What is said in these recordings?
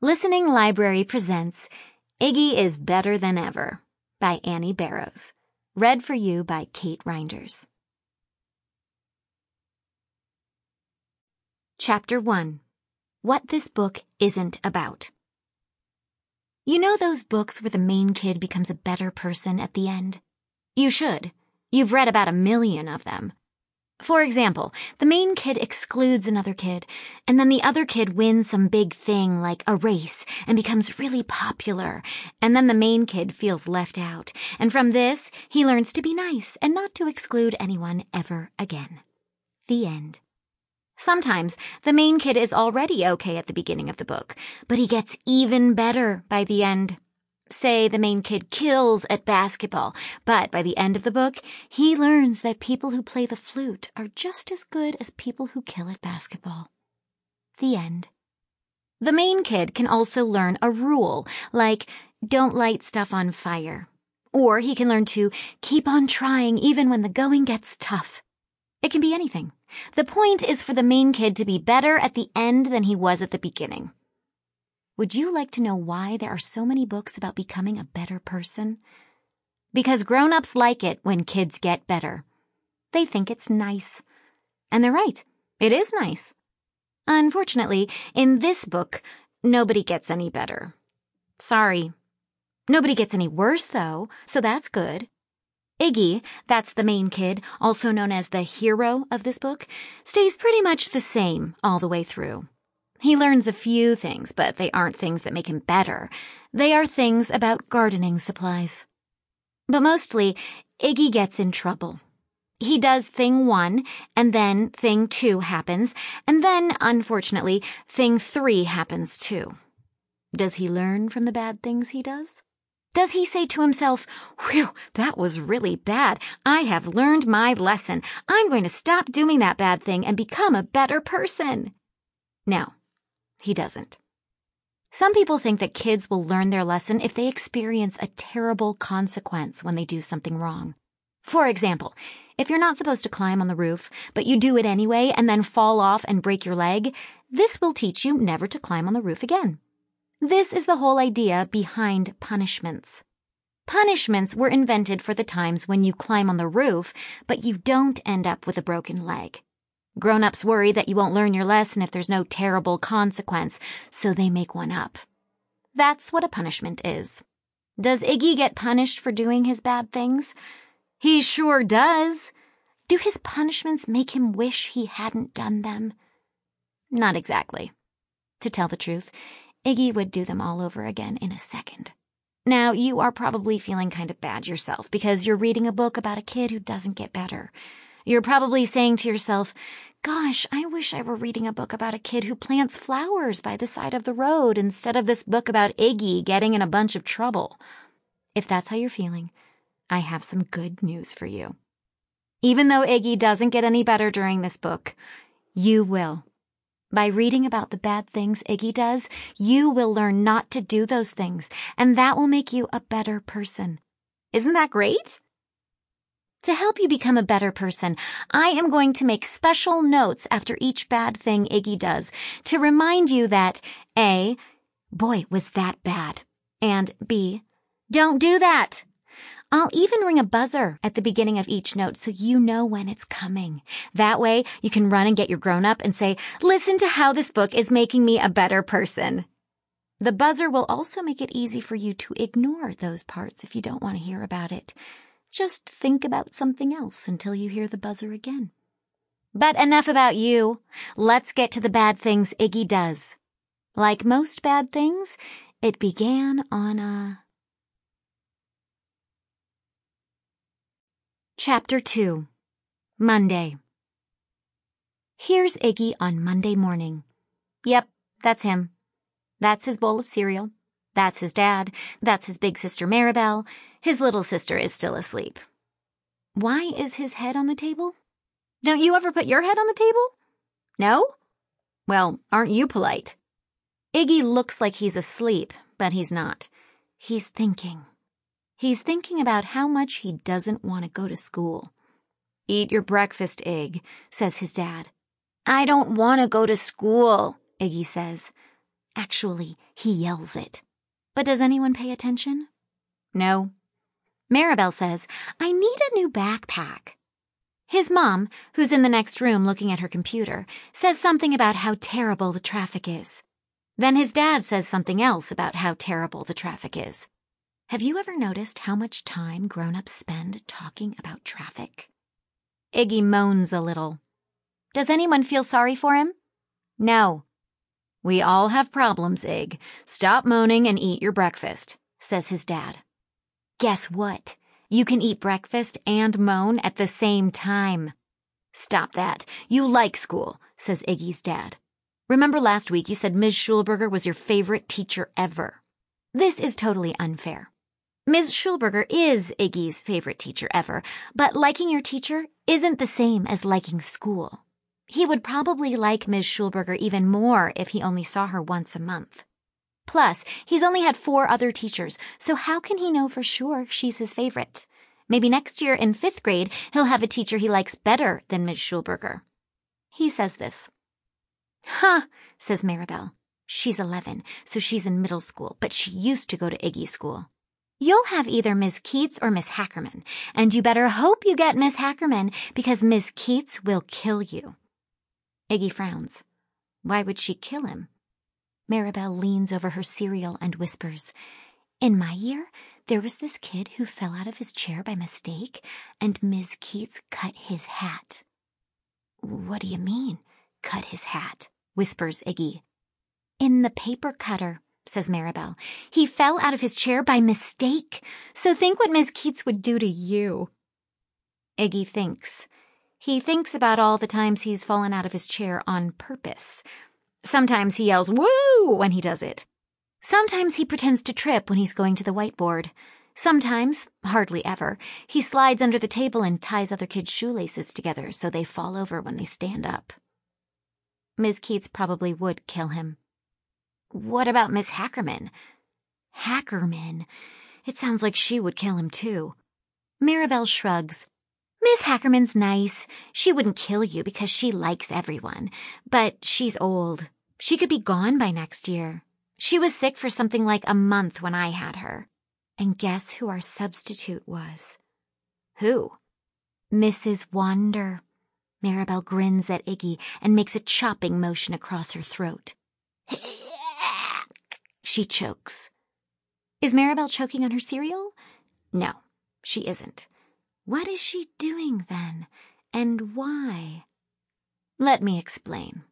Listening Library presents Iggy is Better Than Ever by Annie Barrows. Read for you by Kate Reinders. Chapter 1. What This Book Isn't About. You know those books where the main kid becomes a better person at the end? You should. You've read about 1 million of them. For example, the main kid excludes another kid, and then the other kid wins some big thing like a race and becomes really popular, and then the main kid feels left out, and from this, he learns to be nice and not to exclude anyone ever again. The end. Sometimes, the main kid is already okay at the beginning of the book, but he gets even better by the end. Say the main kid kills at basketball, but by the end of the book, he learns that people who play the flute are just as good as people who kill at basketball. The end. The main kid can also learn a rule, like don't light stuff on fire. Or he can learn to keep on trying even when the going gets tough. It can be anything. The point is for the main kid to be better at the end than he was at the beginning. Would you like to know why there are so many books about becoming a better person? Because grown-ups like it when kids get better. They think it's nice. And they're right. It is nice. Unfortunately, in this book, nobody gets any better. Sorry. Nobody gets any worse, though, so that's good. Iggy, that's the main kid, also known as the hero of this book, stays pretty much the same all the way through. He learns a few things, but they aren't things that make him better. They are things about gardening supplies. But mostly, Iggy gets in trouble. He does thing 1, and then thing 2 happens, and then, unfortunately, thing 3 happens too. Does he learn from the bad things he does? Does he say to himself, "Whew, that was really bad. I have learned my lesson. I'm going to stop doing that bad thing and become a better person"? No. He doesn't. Some people think that kids will learn their lesson if they experience a terrible consequence when they do something wrong. For example, if you're not supposed to climb on the roof, but you do it anyway and then fall off and break your leg, this will teach you never to climb on the roof again. This is the whole idea behind punishments. Punishments were invented for the times when you climb on the roof, but you don't end up with a broken leg. Grown-ups worry that you won't learn your lesson if there's no terrible consequence, so they make one up. That's what a punishment is. Does Iggy get punished for doing his bad things? He sure does. Do his punishments make him wish he hadn't done them? Not exactly. To tell the truth, Iggy would do them all over again in a second. Now, you are probably feeling kind of bad yourself because you're reading a book about a kid who doesn't get better. You're probably saying to yourself, "Gosh, I wish I were reading a book about a kid who plants flowers by the side of the road instead of this book about Iggy getting in a bunch of trouble." If that's how you're feeling, I have some good news for you. Even though Iggy doesn't get any better during this book, you will. By reading about the bad things Iggy does, you will learn not to do those things, and that will make you a better person. Isn't that great? To help you become a better person, I am going to make special notes after each bad thing Iggy does to remind you that A, boy, was that bad, and B, don't do that. I'll even ring a buzzer at the beginning of each note so you know when it's coming. That way, you can run and get your grown-up and say, "Listen to how this book is making me a better person." The buzzer will also make it easy for you to ignore those parts if you don't want to hear about it. Just think about something else until you hear the buzzer again. But enough about you. Let's get to the bad things Iggy does. Like most bad things, it began on a... Chapter 2. Monday. Here's Iggy on Monday morning. Yep, that's him. That's his bowl of cereal. That's his dad. That's his big sister Maribel. His little sister is still asleep. Why is his head on the table? Don't you ever put your head on the table? No? Well, aren't you polite? Iggy looks like he's asleep, but he's not. He's thinking. He's thinking about how much he doesn't want to go to school. "Eat your breakfast, Igg," says his dad. "I don't want to go to school," Iggy says. Actually, he yells it. But does anyone pay attention? No. Maribel says, "I need a new backpack." His mom, who's in the next room looking at her computer, says something about how terrible the traffic is. Then his dad says something else about how terrible the traffic is. Have you ever noticed how much time grown-ups spend talking about traffic? Iggy moans a little. Does anyone feel sorry for him? No. "We all have problems, Ig. Stop moaning and eat your breakfast," says his dad. Guess what? You can eat breakfast and moan at the same time. "Stop that. You like school," says Iggy's dad. "Remember last week you said Ms. Schulberger was your favorite teacher ever." This is totally unfair. Ms. Schulberger is Iggy's favorite teacher ever, but liking your teacher isn't the same as liking school. He would probably like Ms. Schulberger even more if he only saw her once a month. Plus, he's only had 4 other teachers, so how can he know for sure she's his favorite? Maybe next year in 5th grade, he'll have a teacher he likes better than Ms. Schulberger. He says this. "Huh," says Maribel. She's 11, so she's in middle school, but she used to go to Iggy's school. "You'll have either Miss Keats or Miss Hackerman, and you better hope you get Miss Hackerman because Miss Keats will kill you." Iggy frowns. Why would she kill him? Maribel leans over her cereal and whispers, "In my year, there was this kid who fell out of his chair by mistake, and Miss Keats cut his hat." "What do you mean, cut his hat?" whispers Iggy. "In the paper cutter," says Maribel. "He fell out of his chair by mistake, so think what Miss Keats would do to you." Iggy thinks. He thinks about all the times he's fallen out of his chair on purpose. Sometimes he yells, "Woo!" when he does it. Sometimes he pretends to trip when he's going to the whiteboard. Sometimes, hardly ever, he slides under the table and ties other kids' shoelaces together so they fall over when they stand up. Miss Keats probably would kill him. What about Miss Hackerman? Hackerman? It sounds like she would kill him too. Maribel shrugs. Miss Hackerman's nice. She wouldn't kill you because she likes everyone. But she's old. She could be gone by next year. She was sick for something like a month when I had her. And guess who our substitute was? Who? Mrs. Wander. Maribel grins at Iggy and makes a chopping motion across her throat. She chokes. Is Maribel choking on her cereal? No, she isn't. What is she doing then? And why? Let me explain.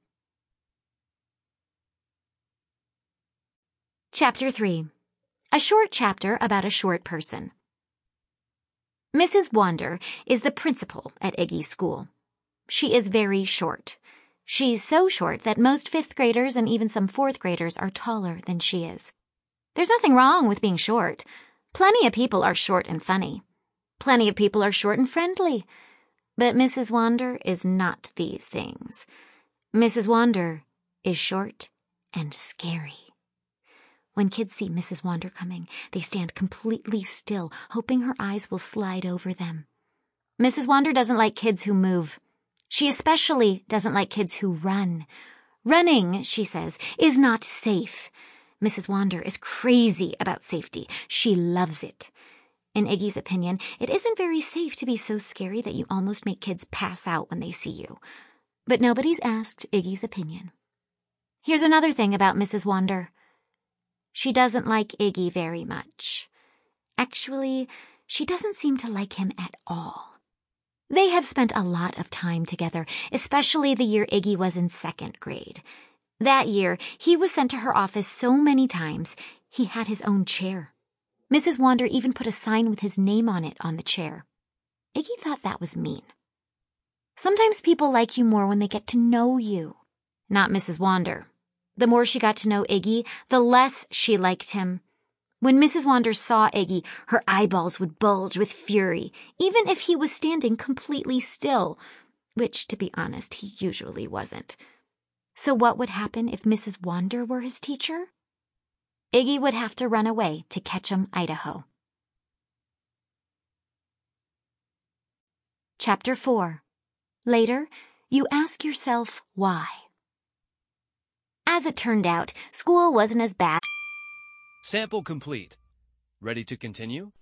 Chapter 3. A short chapter about a short person. Mrs. Wander is the principal at Iggy's school. She is very short. She's so short that most 5th graders and even some 4th graders are taller than she is. There's nothing wrong with being short. Plenty of people are short and funny. Plenty of people are short and friendly. But Mrs. Wander is not these things. Mrs. Wander is short and scary. When kids see Mrs. Wander coming, they stand completely still, hoping her eyes will slide over them. Mrs. Wander doesn't like kids who move. She especially doesn't like kids who run. Running, she says, is not safe. Mrs. Wander is crazy about safety. She loves it. In Iggy's opinion, it isn't very safe to be so scary that you almost make kids pass out when they see you. But nobody's asked Iggy's opinion. Here's another thing about Mrs. Wander. She doesn't like Iggy very much. Actually, she doesn't seem to like him at all. They have spent a lot of time together, especially the year Iggy was in 2nd grade. That year, he was sent to her office so many times, he had his own chair. Mrs. Wander even put a sign with his name on it on the chair. Iggy thought that was mean. Sometimes people like you more when they get to know you. Not Mrs. Wander. The more she got to know Iggy, the less she liked him. When Mrs. Wander saw Iggy, her eyeballs would bulge with fury, even if he was standing completely still, which, to be honest, he usually wasn't. So what would happen if Mrs. Wander were his teacher? Iggy would have to run away to Ketchum, Idaho. Chapter 4. Later, you ask yourself why. As it turned out, school wasn't as bad. Sample complete. Ready to continue?